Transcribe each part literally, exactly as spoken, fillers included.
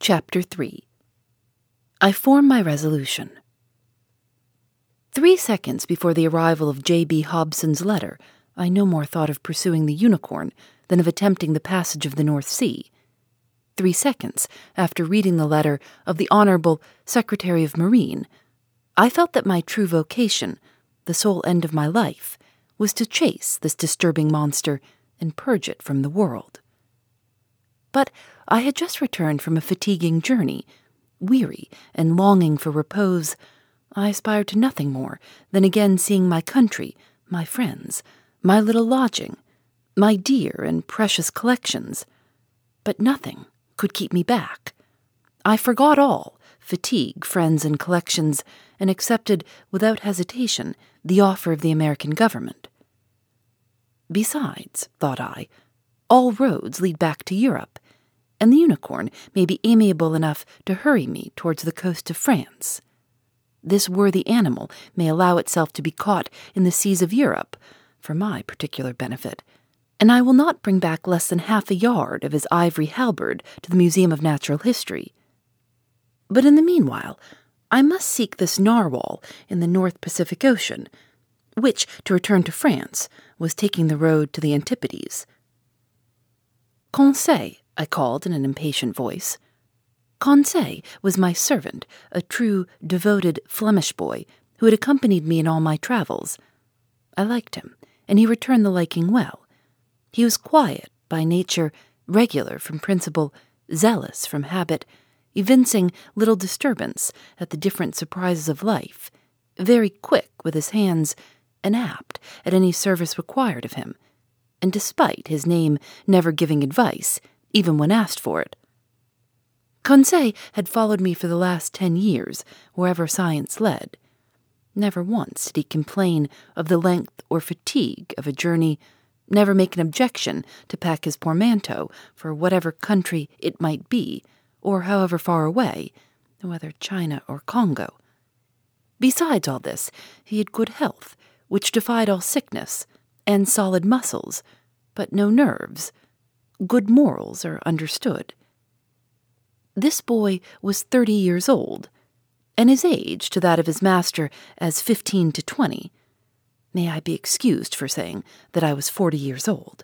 Chapter three. I form my resolution. Three seconds before the arrival of J B Hobson's letter, I no more thought of pursuing the Unicorn than of attempting the passage of the North Sea. Three seconds after reading the letter of the Honorable Secretary of Marine, I felt that my true vocation, the sole end of my life, was to chase this disturbing monster and purge it from the world. But I had just returned from a fatiguing journey. Weary and longing for repose, I aspired to nothing more than again seeing my country, my friends, my little lodging, my dear and precious collections. But nothing could keep me back. I forgot all, fatigue, friends, and collections, and accepted without hesitation the offer of the American government. Besides, thought I, all roads lead back to Europe, and the Unicorn may be amiable enough to hurry me towards the coast of France. This worthy animal may allow itself to be caught in the seas of Europe for my particular benefit, and I will not bring back less than half a yard of his ivory halberd to the Museum of Natural History. But in the meanwhile, I must seek this narwhal in the North Pacific Ocean, which, to return to France, was taking the road to the Antipodes. Conseil, I called in an impatient voice. Conseil was my servant, a true, devoted Flemish boy who had accompanied me in all my travels. I liked him, and he returned the liking well. He was quiet by nature, regular from principle, zealous from habit, evincing little disturbance at the different surprises of life, very quick with his hands, and apt at any service required of him, and despite his name never giving advice, even when asked for it. Conseil had followed me for the last ten years, wherever science led. Never once did he complain of the length or fatigue of a journey, never make an objection to pack his portmanteau for whatever country it might be, or however far away, whether China or Congo. Besides all this, he had good health, which defied all sickness, and solid muscles, but no nerves. Good morals are understood. This boy was thirty years old, and his age to that of his master as fifteen to twenty. May I be excused for saying that I was forty years old.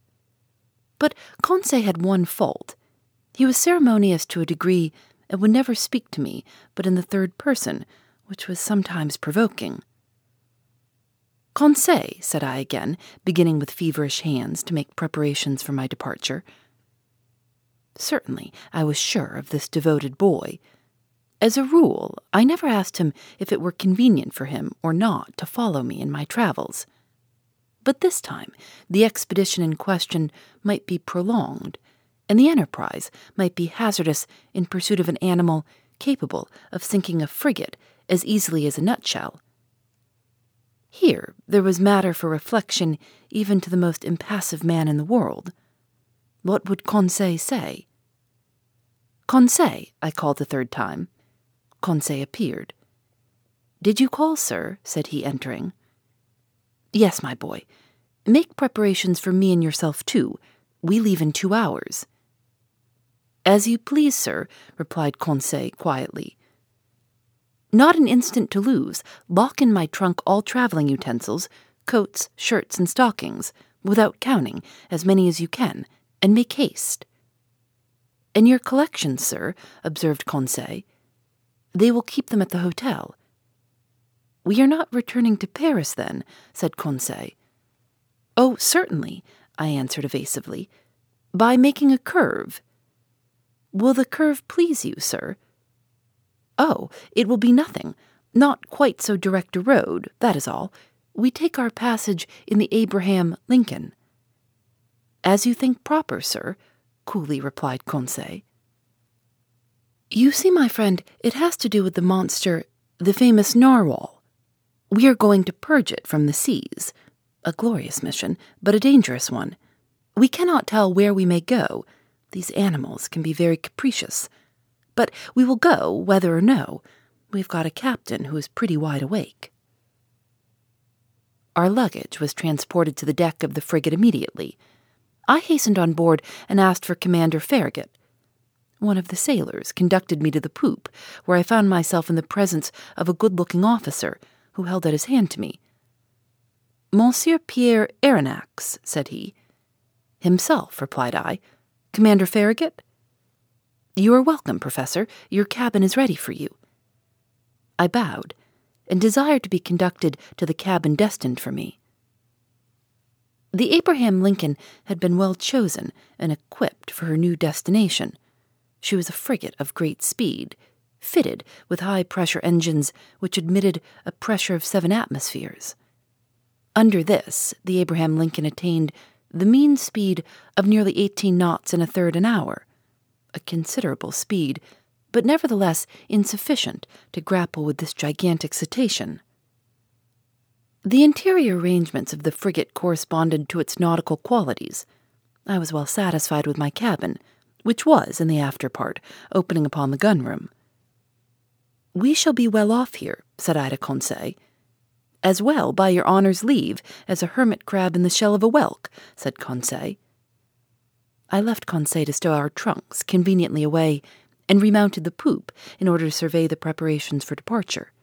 But Conseil had one fault. He was ceremonious to a degree and would never speak to me but in the third person, which was sometimes provoking. Conseil, said I again, beginning with feverish hands to make preparations for my departure. Certainly, I was sure of this devoted boy. As a rule, I never asked him if it were convenient for him or not to follow me in my travels. But this time, the expedition in question might be prolonged, and the enterprise might be hazardous in pursuit of an animal capable of sinking a frigate as easily as a nutshell. Here there was matter for reflection even to the most impassive man in the world. What would Conseil say? Conseil, I called the third time. Conseil appeared. Did you call, sir? Said he, entering. Yes, my boy. Make preparations for me and yourself, too. We leave in two hours. As you please, sir, replied Conseil quietly. Not an instant to lose. Lock in my trunk all traveling utensils, coats, shirts, and stockings, without counting, as many as you can, and make haste. And your collections, sir, observed Conseil. They will keep them at the hotel. We are not returning to Paris, then, said Conseil. Oh, certainly, I answered evasively, by making a curve. Will the curve please you, sir? Oh, it will be nothing. Not quite so direct a road, that is all. We take our passage in the Abraham Lincoln. As you think proper, sir, coolly replied Conseil. You see, my friend, it has to do with the monster, the famous narwhal. We are going to purge it from the seas. A glorious mission, but a dangerous one. We cannot tell where we may go. These animals can be very capricious. But we will go, whether or no. We've got a captain who is pretty wide awake. Our luggage was transported to the deck of the frigate immediately. I hastened on board and asked for Commander Farragut. One of the sailors conducted me to the poop, where I found myself in the presence of a good-looking officer who held out his hand to me. "Monsieur Pierre Aronnax," said he. "Himself," replied I. "Commander Farragut?" "You are welcome, Professor. Your cabin is ready for you." I bowed, and desired to be conducted to the cabin destined for me. The Abraham Lincoln had been well chosen and equipped for her new destination. She was a frigate of great speed, fitted with high-pressure engines which admitted a pressure of seven atmospheres. Under this, the Abraham Lincoln attained the mean speed of nearly eighteen knots and a third an hour, a considerable speed, but nevertheless insufficient to grapple with this gigantic cetacean. The interior arrangements of the frigate corresponded to its nautical qualities. I was well satisfied with my cabin, which was, in the after part, opening upon the gunroom. "We shall be well off here," said I to Conseil. "As well, by your honour's leave, as a hermit crab in the shell of a whelk," said Conseil. I left Conseil to stow our trunks conveniently away, and remounted the poop in order to survey the preparations for departure.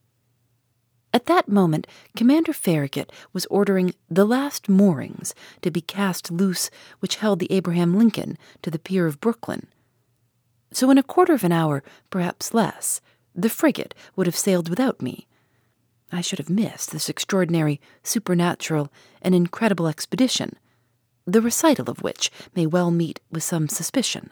At that moment, Commander Farragut was ordering the last moorings to be cast loose which held the Abraham Lincoln to the pier of Brooklyn. So in a quarter of an hour, perhaps less, the frigate would have sailed without me. I should have missed this extraordinary, supernatural, and incredible expedition, the recital of which may well meet with some suspicion.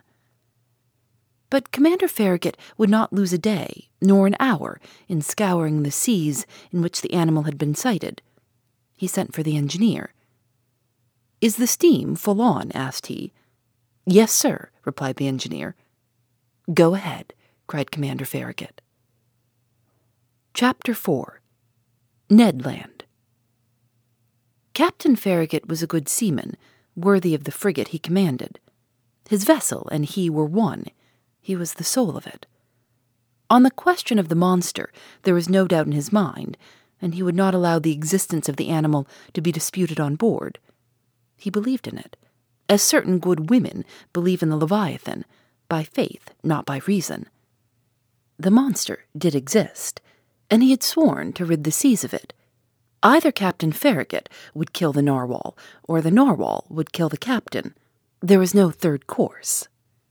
But Commander Farragut would not lose a day, nor an hour, in scouring the seas in which the animal had been sighted. He sent for the engineer. "Is the steam full on?" asked he. "Yes, sir," replied the engineer. "Go ahead," cried Commander Farragut. Chapter four. Ned Land. Captain Farragut was a good seaman, worthy of the frigate he commanded. His vessel and he were one. He was the soul of it. On the question of the monster, there was no doubt in his mind, and he would not allow the existence of the animal to be disputed on board. He believed in it, as certain good women believe in the Leviathan, by faith, not by reason. The monster did exist, and he had sworn to rid the seas of it. Either Captain Farragut would kill the narwhal, or the narwhal would kill the captain. There was no third course.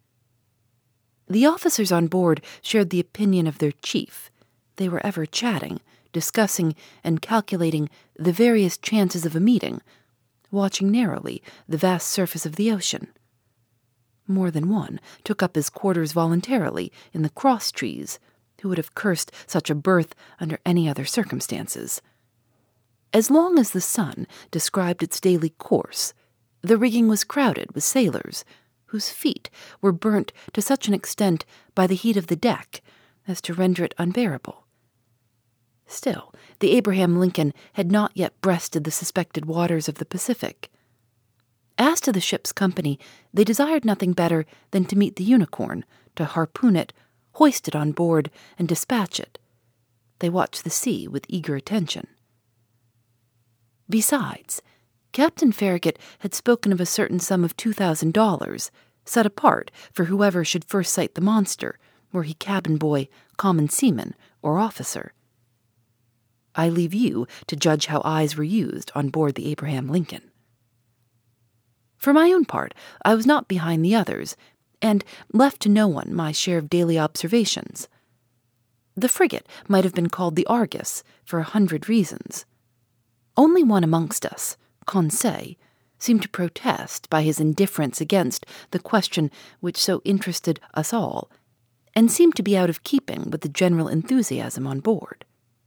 The officers on board shared the opinion of their chief. They were ever chatting, discussing and calculating the various chances of a meeting, watching narrowly the vast surface of the ocean. More than one took up his quarters voluntarily in the cross trees, who would have cursed such a berth under any other circumstances. As long as the sun described its daily course, the rigging was crowded with sailors, whose feet were burnt to such an extent by the heat of the deck as to render it unbearable. Still, the Abraham Lincoln had not yet breasted the suspected waters of the Pacific. As to the ship's company, they desired nothing better than to meet the Unicorn, to harpoon it, hoist it on board, and dispatch it. They watched the sea with eager attention. Besides, Captain Farragut had spoken of a certain sum of two thousand dollars, set apart for whoever should first sight the monster, were he cabin boy, common seaman, or officer. I leave you to judge how eyes were used on board the Abraham Lincoln. For my own part, I was not behind the others, and left to no one my share of daily observations. The frigate might have been called the Argus for a hundred reasons. Only one amongst us, Conseil, seemed to protest by his indifference against the question which so interested us all, and seemed to be out of keeping with the general enthusiasm on board.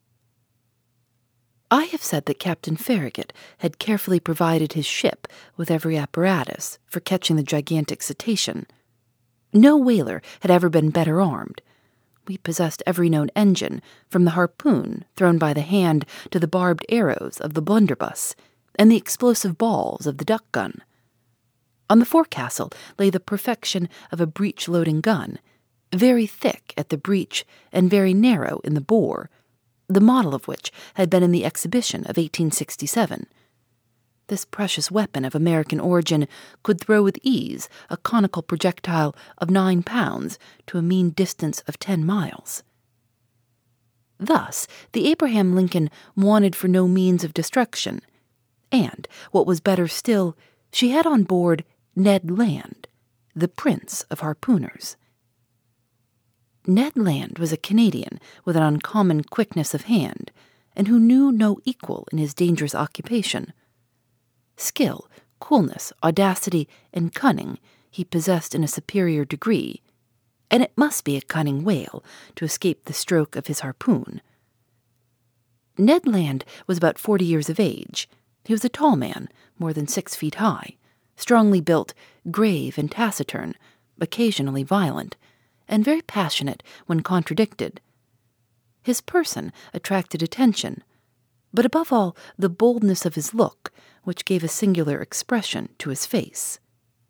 I have said that Captain Farragut had carefully provided his ship with every apparatus for catching the gigantic cetacean. No whaler had ever been better armed. We possessed every known engine, from the harpoon thrown by the hand to the barbed arrows of the blunderbuss, and the explosive balls of the duck gun. On the forecastle lay the perfection of a breech-loading gun, very thick at the breech and very narrow in the bore, the model of which had been in the exhibition of eighteen sixty-seven. This precious weapon of American origin could throw with ease a conical projectile of nine pounds to a mean distance of ten miles. Thus, the Abraham Lincoln wanted for no means of destruction, and, what was better still, she had on board Ned Land, the prince of harpooners. Ned Land was a Canadian with an uncommon quickness of hand, and who knew no equal in his dangerous occupation. Skill, coolness, audacity, and cunning he possessed in a superior degree, and it must be a cunning whale to escape the stroke of his harpoon. Ned Land was about forty years of age. He was a tall man, more than six feet high, strongly built, grave and taciturn, occasionally violent, and very passionate when contradicted. His person attracted attention, but above all the boldness of his look, which gave a singular expression to his face.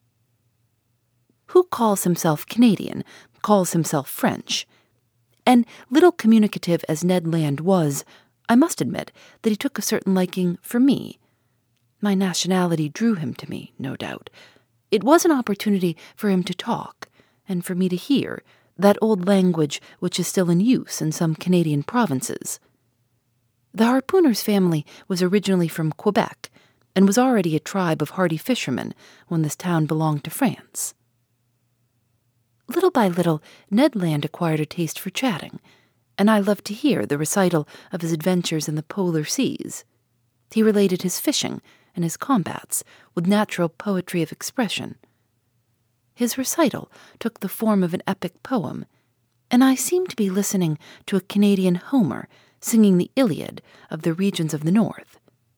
Who calls himself Canadian calls himself French, and little communicative as Ned Land was, I must admit that he took a certain liking for me. My nationality drew him to me, no doubt. It was an opportunity for him to talk, and for me to hear that old language which is still in use in some Canadian provinces. The harpooner's family was originally from Quebec, and was already a tribe of hardy fishermen when this town belonged to France. Little by little, Ned Land acquired a taste for chatting, and I loved to hear the recital of his adventures in the polar seas. He related his fishing and his combats with natural poetry of expression. His recital took the form of an epic poem, and I seemed to be listening to a Canadian Homer singing the Iliad of the regions of the north.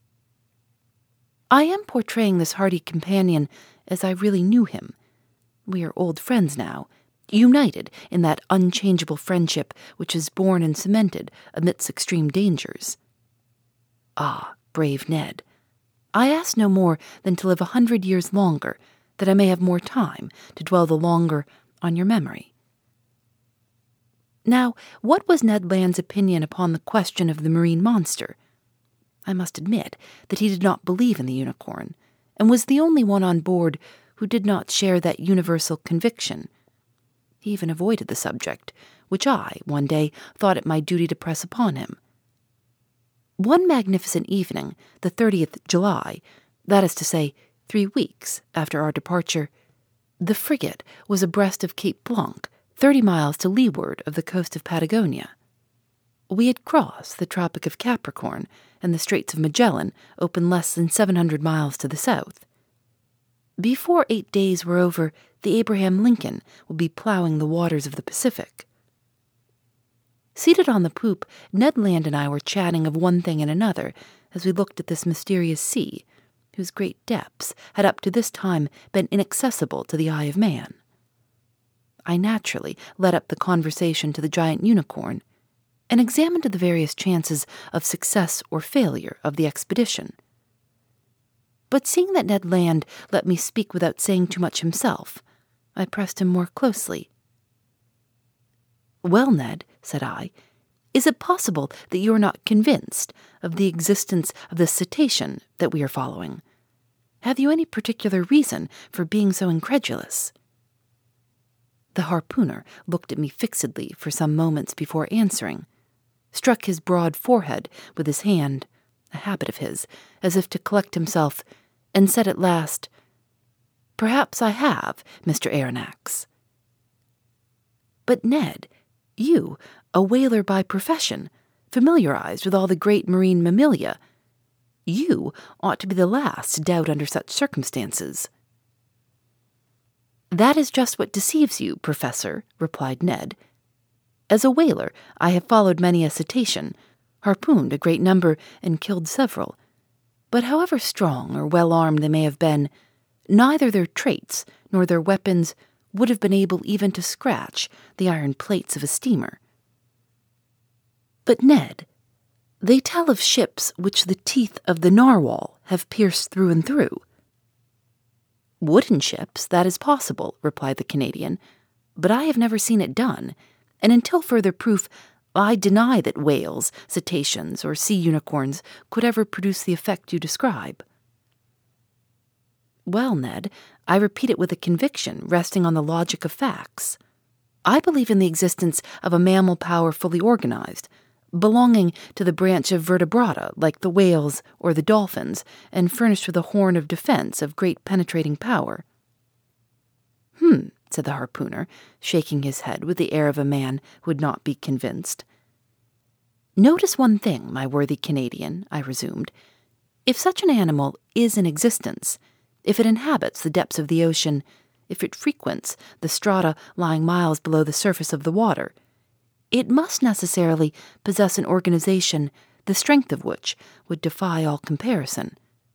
I am portraying this hardy companion as I really knew him. We are old friends now, united in that unchangeable friendship which is born and cemented amidst extreme dangers. Ah, brave Ned, I ask no more than to live a hundred years longer, that I may have more time to dwell the longer on your memory. Now, what was Ned Land's opinion upon the question of the marine monster? I must admit that he did not believe in the unicorn, and was the only one on board who did not share that universal conviction. He even avoided the subject, which I, one day, thought it my duty to press upon him. One magnificent evening, the thirtieth of July, that is to say, three weeks after our departure, the frigate was abreast of Cape Blanc, thirty miles to leeward of the coast of Patagonia. We had crossed the Tropic of Capricorn, and the Straits of Magellan open less than seven hundred miles to the south. Before eight days were over, the Abraham Lincoln would be plowing the waters of the Pacific. Seated on the poop, Ned Land and I were chatting of one thing and another as we looked at this mysterious sea, whose great depths had up to this time been inaccessible to the eye of man. I naturally led up the conversation to the giant unicorn, and examined the various chances of success or failure of the expedition. But seeing that Ned Land let me speak without saying too much himself, I pressed him more closely. "Well, Ned," said I, "is it possible that you are not convinced of the existence of this cetacean that we are following? Have you any particular reason for being so incredulous?" The harpooner looked at me fixedly for some moments before answering, struck his broad forehead with his hand, a habit of his, as if to collect himself, and said at last, "Perhaps I have, Mister Aronnax." "But Ned, you, a whaler by profession, familiarized with all the great marine mammalia, you ought to be the last to doubt under such circumstances." "That is just what deceives you, Professor," replied Ned. "As a whaler, I have followed many a cetacean, harpooned a great number, and killed several. But however strong or well-armed they may have been, neither their traits nor their weapons would have been able even to scratch the iron plates of a steamer." "But, Ned, they tell of ships which the teeth of the narwhal have pierced through and through." "Wooden ships, that is possible," replied the Canadian, "but I have never seen it done, and until further proof, I deny that whales, cetaceans, or sea unicorns could ever produce the effect you describe." Well, Ned, I repeat it with a conviction resting on the logic of facts. I believe in the existence of a mammal power fully organized, belonging to the branch of vertebrata like the whales or the dolphins, and furnished with a horn of defense of great penetrating power. Hmm, said the harpooner, shaking his head with the air of a man who would not be convinced. Notice one thing, my worthy Canadian, I resumed. If such an animal is in existence, if it inhabits the depths of the ocean, if it frequents the strata lying miles below the surface of the water, it must necessarily possess an organization the strength of which would defy all comparison.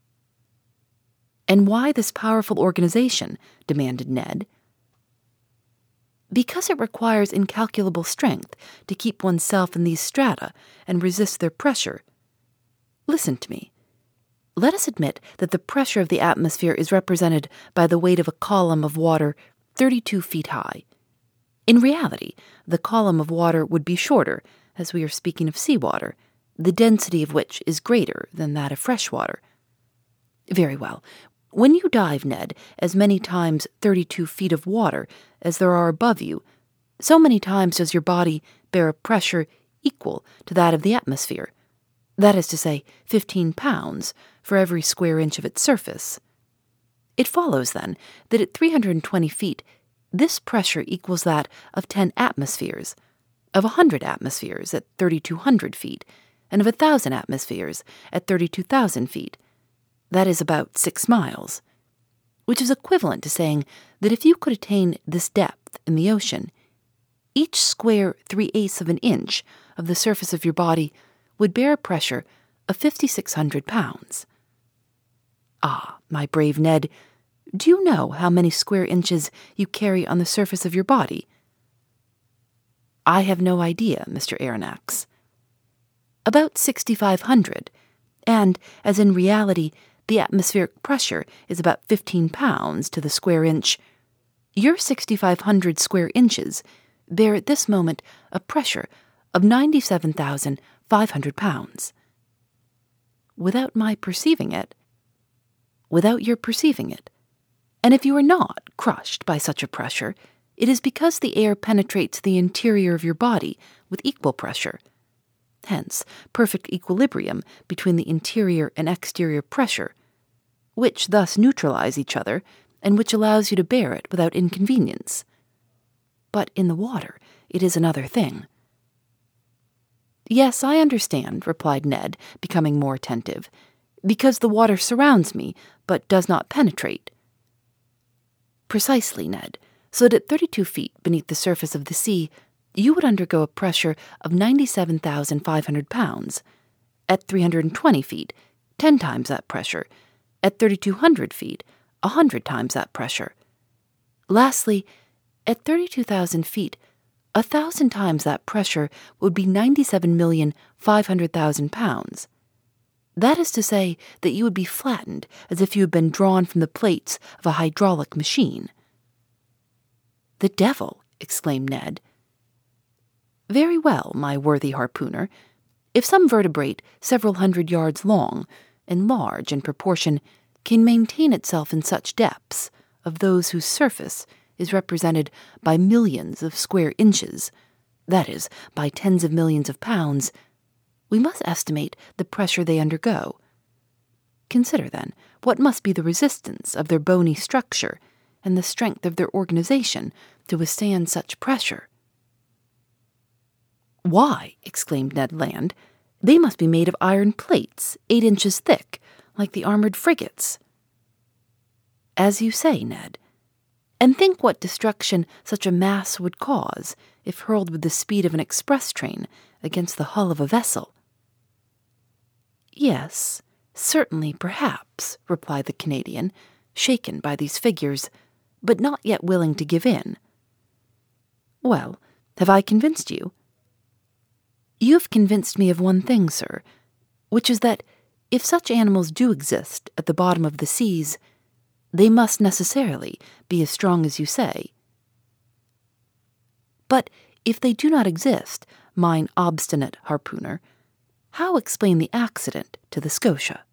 And why this powerful organization? Demanded Ned. Because it requires incalculable strength to keep oneself in these strata and resist their pressure. Listen to me. Let us admit that the pressure of the atmosphere is represented by the weight of a column of water thirty-two feet high. In reality, the column of water would be shorter, as we are speaking of seawater, the density of which is greater than that of fresh water. Very well. When you dive, Ned, as many times thirty-two feet of water as there are above you, so many times does your body bear a pressure equal to that of the atmosphere. That is to say, fifteen pounds for every square inch of its surface. It follows, then, that at three hundred twenty feet, this pressure equals that of ten atmospheres, of a hundred atmospheres at thirty-two hundred feet, and of a thousand atmospheres at thirty-two thousand feet. That is about six miles, which is equivalent to saying that if you could attain this depth in the ocean, each square three-eighths of an inch of the surface of your body would bear a pressure of fifty-six hundred pounds. Ah, my brave Ned, do you know how many square inches you carry on the surface of your body? I have no idea, Mister Aronnax. About sixty-five hundred, and, as in reality, the atmospheric pressure is about fifteen pounds to the square inch, your sixty-five hundred square inches bear at this moment a pressure of ninety-seven thousand five hundred pounds. Without my perceiving it, without your perceiving it, and if you are not crushed by such a pressure, it is because the air penetrates the interior of your body with equal pressure. Hence, perfect equilibrium between the interior and exterior pressure, which thus neutralize each other, and which allows you to bear it without inconvenience. But in the water, it is another thing. Yes, I understand, replied Ned, becoming more attentive, because the water surrounds me, but does not penetrate. Precisely, Ned, so that at thirty-two feet beneath the surface of the sea, you would undergo a pressure of ninety-seven thousand five hundred pounds. At three hundred twenty feet, ten times that pressure. At thirty-two hundred feet, a hundred times that pressure. Lastly, at thirty-two thousand feet, a thousand times that pressure would be ninety-seven million five hundred thousand pounds. That is to say that you would be flattened as if you had been drawn from the plates of a hydraulic machine. The devil! Exclaimed Ned. Very well, my worthy harpooner. If some vertebrate several hundred yards long, and large in proportion, can maintain itself in such depths, of those whose surface is represented by millions of square inches, that is, by tens of millions of pounds, we must estimate the pressure they undergo. Consider, then, what must be the resistance of their bony structure and the strength of their organization to withstand such pressure. Why, exclaimed Ned Land, they must be made of iron plates, eight inches thick, like the armored frigates. As you say, Ned, and think what destruction such a mass would cause if hurled with the speed of an express train against the hull of a vessel. Yes, certainly, perhaps, replied the Canadian, shaken by these figures, but not yet willing to give in. Well, have I convinced you? You have convinced me of one thing, sir, which is that if such animals do exist at the bottom of the seas, they must necessarily be as strong as you say. But if they do not exist, mine obstinate harpooner, how explain the accident to the Scotia?